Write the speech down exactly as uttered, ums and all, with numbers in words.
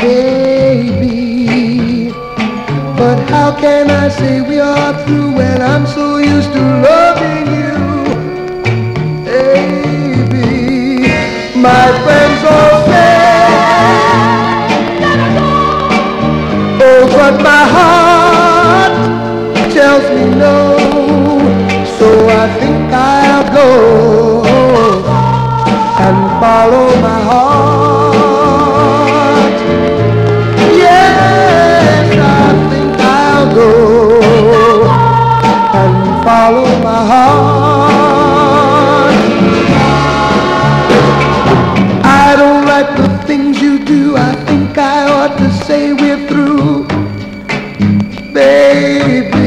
baby. But how can I say we are through when I'm so used to loving you, baby? My friends all say, oh, but my heart tells me no. So I think I'll go and follow my heart. Yes, I think I'll go and follow my heart. I don't like the things you do. I think I ought to say we're through, baby.